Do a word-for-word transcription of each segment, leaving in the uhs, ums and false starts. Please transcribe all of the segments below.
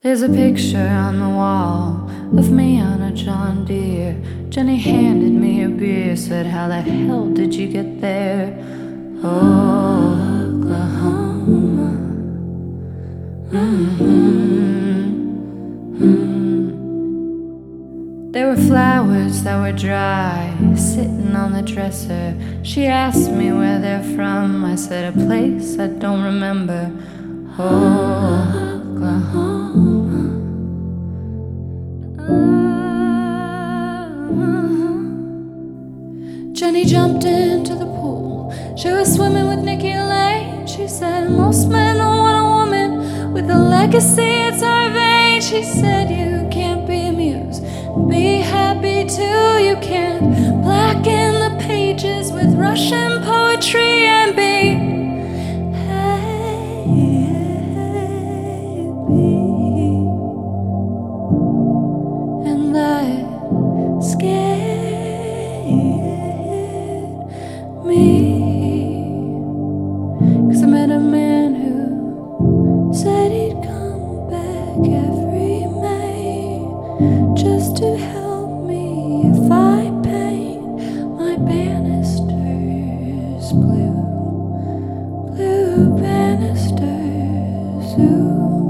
There's a picture on the wall of me on a John Deere. Jenny handed me a beer, said, "How the hell did you get there?" Oklahoma. Mm-hmm. Mm-hmm. There were flowers that were dry, sitting on the dresser. She asked me where they're from. I said, "A place I don't remember." Oklahoma. Jenny jumped into the pool. She was swimming with Nikki Lane. She said, "Most men don't want a woman with a legacy, it's our vein." She said, "You can't be amused, be happy too. You can't blacken the pages with Russian poetry and be happy." And that scared me, 'cause I met a man who said he'd come back every May just to help me if I paint my banisters blue, blue banisters. Ooh.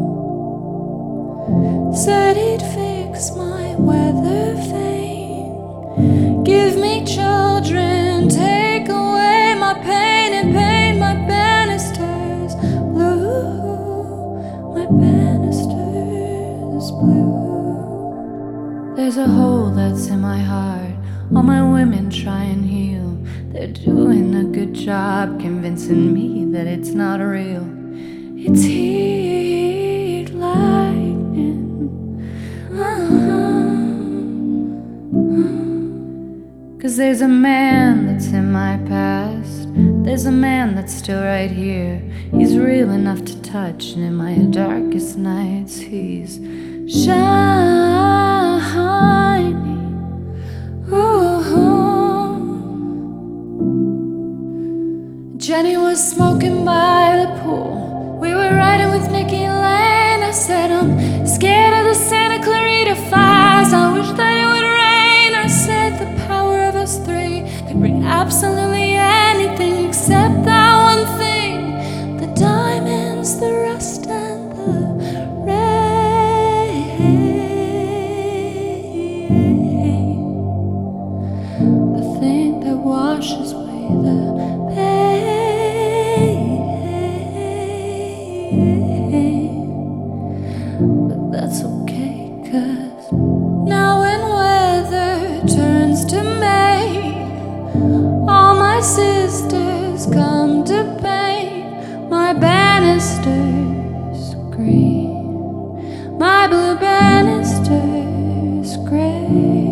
Said he'd fix my weather vane, give me children, take away my pain, and paint my banisters blue, my banisters blue. There's a hole that's in my heart. All my women try and heal. They're doing a good job convincing me that it's not real. It's heat lightning. Uh-huh. 'Cause there's a man that's in my past. There's a man that's still right here. He's real enough to touch, and in my darkest nights he's shining. Ooh. Jenny was smoking by the pool. We were riding with Nikki Lane. I said, "I'm scared of the Santa Clarita fires. I wish that it would rain." I said, "The power of us three could bring absolutely anything except that one thing: the diamonds, the rust, and the rain. The thing that washes away the pain." But that's okay, 'cause now when weather turns to May, all my sisters come to paint my banisters green, my blue banisters gray.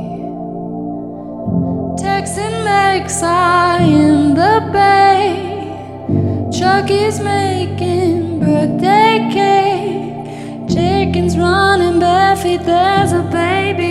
Texan makes eye in the bay. Chucky's making birthday cake. Chicken's running bare feet. There's a baby